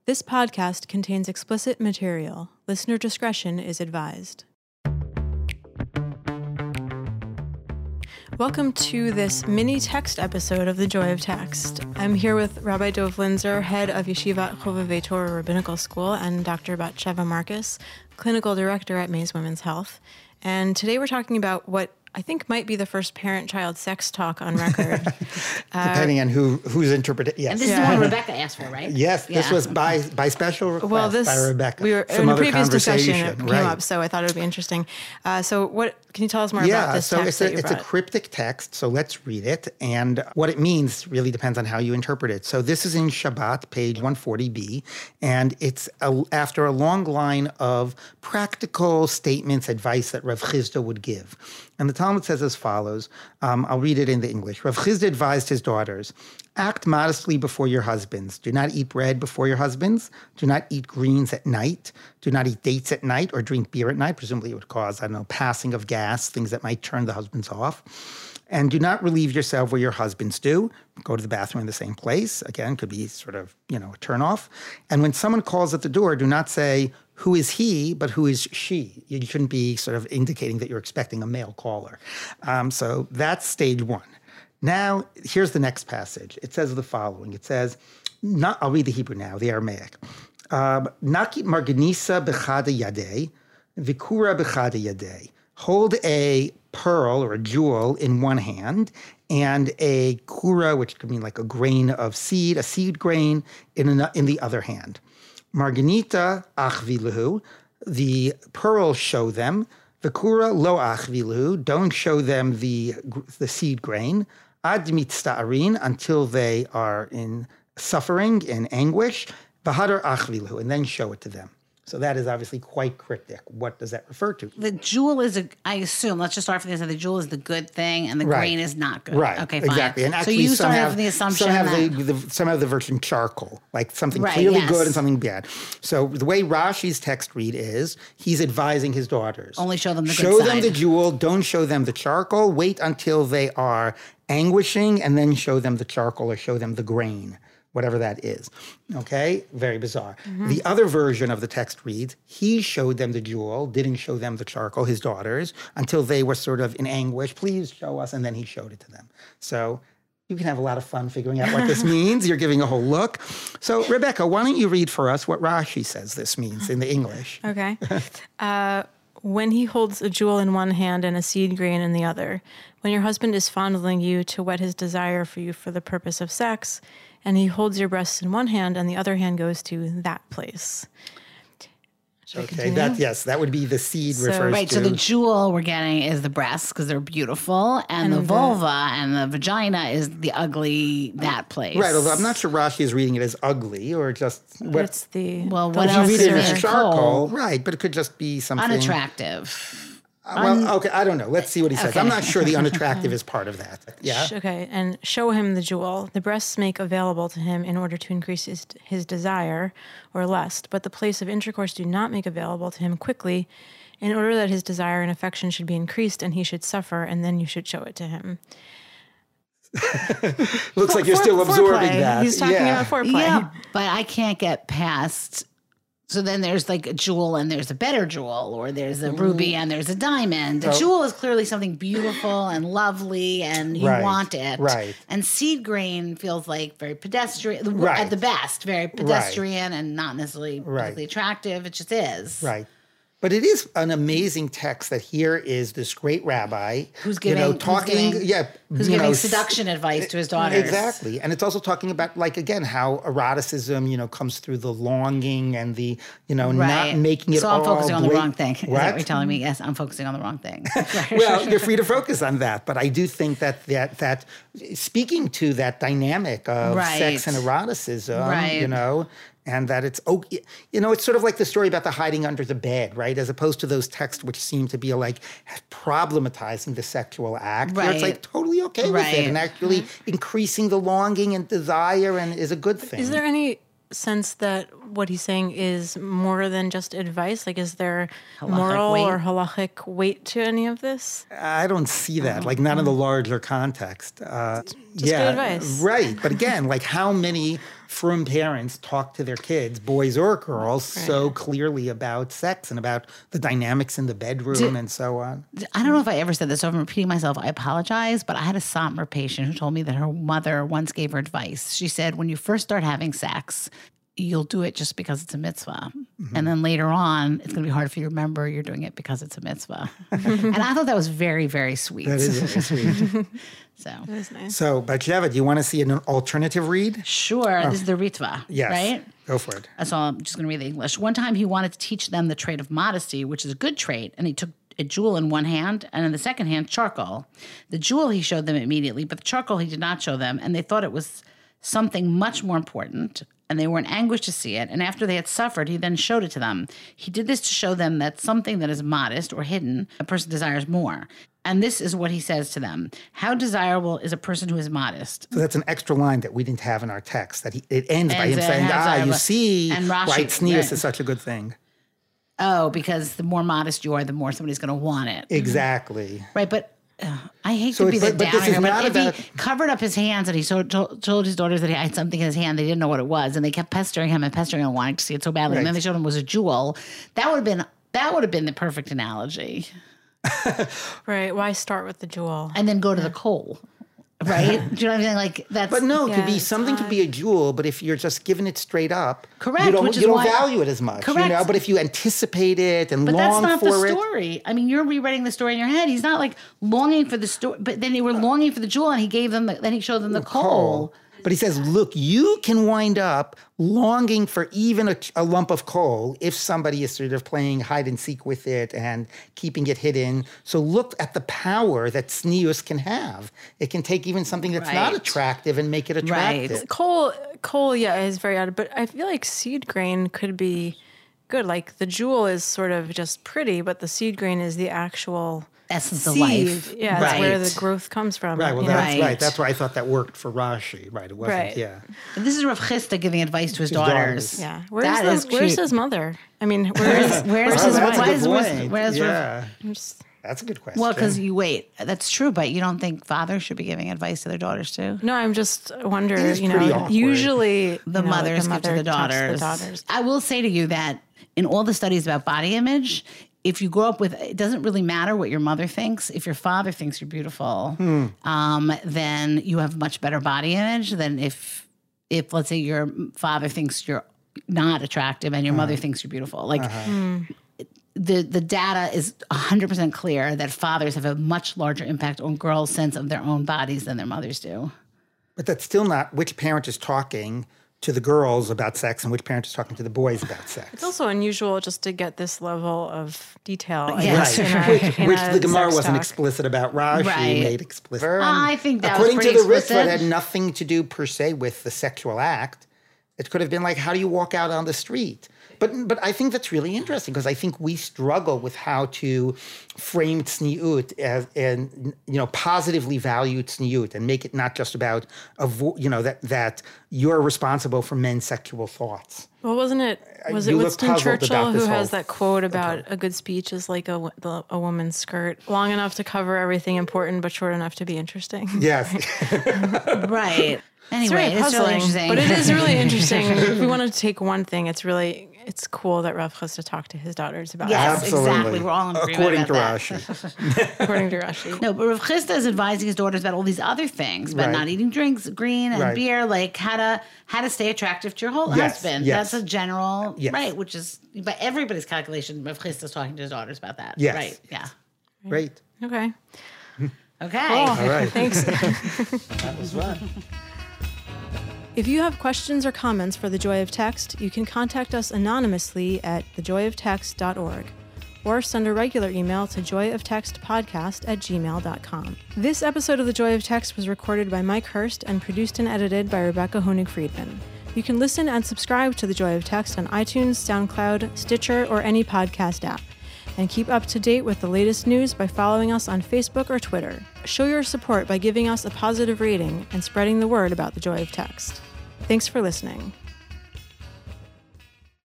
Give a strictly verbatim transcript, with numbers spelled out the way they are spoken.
This podcast contains explicit material. Listener discretion is advised. Welcome to this mini text episode of The Joy of Text. I'm here with Rabbi Dov Linzer, head of Yeshivat Chovevei Torah Rabbinical School, and Doctor Batsheva Marcus, clinical director at Maze Women's Health. And today we're talking about what I think might be the first parent-child sex talk on record. Depending uh, on who who's interpreted. Yes. And this yeah. is the one Rebecca asked for, right? Yes, yeah. This was by by special request well, this, by Rebecca. We were Some in a other previous discussion it came right. up, so I thought it would be interesting. Uh, so what can you tell us more yeah, about this so text it's a, that you it's brought? a cryptic text, so let's read it. And what it means really depends on how you interpret it. So this is in Shabbat, page one forty b, and it's a, after a long line of practical statements, advice that Rav Chisda would give. And the Talmud says as follows. Um, I'll read it in the English. Rav Chisda advised his daughters, act modestly before your husbands. Do not eat bread before your husbands. Do not eat greens at night. Do not eat dates at night or drink beer at night. Presumably it would cause, I don't know, passing of gas, things that might turn the husbands off. And do not relieve yourself where your husbands do. Go to the bathroom in the same place. Again, could be sort of, you know, a turnoff. And when someone calls at the door, do not say, who is he, but who is she? You shouldn't be sort of indicating that you're expecting a male caller. Um, so that's stage one. Now, here's the next passage. It says the following. It says, not, I'll read the Hebrew now, the Aramaic. Naki marganisa bechada yadei, vikura bechada yadei. Hold a pearl or a jewel in one hand and a kura, which could mean like a grain of seed, a seed grain, in, an, in the other hand. Marganita achviluhu, the pearl show them. Vikura lo achviluhu, don't show them the, the seed grain. Ad mitzta'arin, until they are in suffering, in anguish. V'hadar achviluhu, and then show it to them. So that is obviously quite cryptic. What does that refer to? The jewel is, a, I assume, let's just start from this, the jewel is the good thing and the right. grain is not good. Right, okay, fine. Exactly. And actually, so you some started have, from the assumption some have that... the, the, some have the version charcoal, like something right, clearly yes. good and something bad. So the way Rashi's text read is, he's advising his daughters. Only show them the show good them side. the jewel, don't show them the charcoal. Wait until they are anguishing and then show them the charcoal or show them the grain. Whatever that is. Okay? Very bizarre. Mm-hmm. The other version of the text reads, he showed them the jewel, didn't show them the charcoal, his daughters, until they were sort of in anguish. Please show us. And then he showed it to them. So you can have a lot of fun figuring out what this means. You're giving a whole look. So, Rebecca, why don't you read for us what Rashi says this means in the English? Okay. uh, when he holds a jewel in one hand and a seed grain in the other, when your husband is fondling you to whet his desire for you for the purpose of sex, and he holds your breasts in one hand and the other hand goes to that place. Should okay, that yes, that would be the seed so, refers right, to. so the jewel we're getting is the breasts because they're beautiful, and, and the, the vulva and the vagina is the ugly, that place. Right, although I'm not sure Rashi is reading it as ugly or just... What, it's the... Well, the what else read is it as charcoal? charcoal? Right, but it could just be something... Unattractive. Uh, well, okay, I don't know. Let's see what he says. Okay. I'm not sure the unattractive is part of that. Yeah? Okay, and show him the jewel. The breasts make available to him in order to increase his, his desire or lust, but the place of intercourse do not make available to him quickly in order that his desire and affection should be increased and he should suffer, and then you should show it to him. Looks For, like you're for, still absorbing foreplay. that. He's talking yeah. about foreplay. Yeah, but I can't get past... So then there's like a jewel and there's a better jewel, or there's a ruby and there's a diamond. The Oh. jewel is clearly something beautiful and lovely and you Right, want it. right. And seed grain feels like very pedestrian, Right. at the best, very pedestrian and not necessarily Right. particularly attractive. It just is. Right. But it is an amazing text that here is this great rabbi Who's giving, you know, who's talking, giving, yeah, who's you giving know, seduction advice to his daughters. Exactly. And it's also talking about, like, again, how eroticism, you know, comes through the longing and the, you know, Right. not making it so all I'm focusing on the bla- wrong thing. Is that What? what you're telling me? Yes, I'm focusing on the wrong thing. Well, you're free to focus on that, but I do think that that that speaking to that dynamic of Right. sex and eroticism, Right. you know, and that it's oh, you know, it's sort of like the story about the hiding under the bed, right? As opposed to those texts which seem to be like problematizing the sexual act. Here it's Right. like totally okay with it, and Right. actually increasing the longing and desire, and is a good thing. Is there any sense that what he's saying is more than just advice? Like, is there Halachic moral weight? or halachic weight to any of this? I don't see that, like not in the larger context. Uh, just yeah, good advice. right. But again, like how many frum parents talk to their kids, boys or girls, right. so clearly about sex and about the dynamics in the bedroom Did, and so on. I don't know if I ever said this, so I'm repeating myself. I apologize, but I had a Satmar patient who told me that her mother once gave her advice. She said, when you first start having sex, you'll do it just because it's a mitzvah. Mm-hmm. And then later on, it's going to be hard for you to remember you're doing it because it's a mitzvah. And I thought that was very, very sweet. That is very sweet. So, that is nice. So, Batsheva, do you want to see an alternative read? Sure. Oh. This is the Ritva, yes. right? Go for it. So I'm just going to read the English. One time he wanted to teach them the trait of modesty, which is a good trait, and he took a jewel in one hand and in the second hand charcoal. The jewel he showed them immediately, but the charcoal he did not show them, and they thought it was something much more important, and they were in anguish to see it. And after they had suffered, he then showed it to them. He did this to show them that something that is modest or hidden, a person desires more. And this is what he says to them. How desirable is a person who is modest? So that's an extra line that we didn't have in our text. That he, it ends, ends by him saying, ah, you see and Rashi, why tznius right. is such a good thing. Oh, because the more modest you are, the more somebody's going to want it. Exactly. Right, but uh, I hate so to be the but, but downer here, but if about... he covered up his hands and he so, told, told his daughters that he had something in his hand, they didn't know what it was, and they kept pestering him and pestering him, wanting to see it so badly, right. and then they showed him it was a jewel, that would have been that would have been the perfect analogy. Right. Why start with the jewel? And then go to yeah. the coal. Right? Do you know what I'm saying? Like that's But no, it yeah, could be something could be a jewel, but if you're just giving it straight up, correct, you don't, which you is don't why, value it as much. Correct. You know? But if you anticipate it and but long for it. But that's not the story. It, I mean, you're rewriting the story in your head. He's not like longing for the story, but then they were longing for the jewel and he gave them, the, then he showed them the coal. coal. But he says, look, you can wind up longing for even a, a lump of coal if somebody is sort of playing hide and seek with it and keeping it hidden. So look at the power that tznius can have. It can take even something that's right. not attractive and make it attractive. Right. Coal, coal, yeah, is very odd. But I feel like seed grain could be good. Like the jewel is sort of just pretty, but the seed grain is the actual... essence of seed. life. Yeah, right. that's where the growth comes from. Right, well, that's right. know? right. That's why I thought that worked for Rashi. Right, it wasn't, right. yeah. And this is Rav Chisda giving advice to his, his daughters. daughters. Yeah. Where's, that the, is where's cute. his mother? I mean, where's, where's, where's oh, his wife? That's a good Where's, point. where's yeah. Rav? Just, That's a good question. Well, because you wait. That's true, but you don't think fathers should be giving advice to their daughters too? no, I'm just wonder, It is you pretty know, awkward. usually The you know, mothers the give to mother the talks daughters. to the daughters. I will say to you that in all the studies about body image, if you grow up with, it doesn't really matter what your mother thinks. If your father thinks you're beautiful, hmm. um, then you have much better body image than if, if let's say your father thinks you're not attractive and your uh-huh. mother thinks you're beautiful. Like uh-huh. mm. the the data is one hundred percent clear that fathers have a much larger impact on girls' sense of their own bodies than their mothers do. But that's still not which parent is talking to the girls about sex and which parent is talking to the boys about sex. It's also unusual just to get this level of detail. I Yes. guess, Right. in a, which in which a the Gemara sex wasn't talk. explicit about. Rashi Right. made explicit. I think that According was to pretty the explicit. Ritva, it had nothing to do per se with the sexual act. It could have been like, how do you walk out on the street? But but I think that's really interesting because I think we struggle with how to frame tzniut as and you know positively value tzniut and make it not just about avo- you know that that you're responsible for men's sexual thoughts. Well, wasn't it? Was You it look Winston puzzled Churchill about who this has whole that quote about a good speech is like a, the, a woman's skirt, long enough to cover everything important, but short enough to be interesting? Yes. Right. Anyway, it's, it's really puzzling, interesting. but it is really interesting. If we want to take one thing, it's really it's cool that Rav Chisda talked to his daughters about Yes, it. Absolutely. exactly. We're all in agreement According about to that. Rashi. According to Rashi. No, but Rav Chisda is advising his daughters about all these other things, about Right. not eating drinks, green and Right. beer, like how to how to stay attractive to your whole Yes, husband. yes. That's a general Yes. right, which is by everybody's calculation. Rav Chisda is talking to his daughters about that. Yes. Right. Yeah. Great. Okay. Okay. Cool. All right. Thanks. That was fun. If you have questions or comments for The Joy of Text, you can contact us anonymously at the joy of text dot org or send a regular email to joyoftextpodcast at gmail dot com. This episode of The Joy of Text was recorded by Mike Hurst and produced and edited by Rebecca Honig-Friedman. You can listen and subscribe to The Joy of Text on iTunes, SoundCloud, Stitcher, or any podcast app. And keep up to date with the latest news by following us on Facebook or Twitter. Show your support by giving us a positive rating and spreading the word about The Joy of Text. Thanks for listening.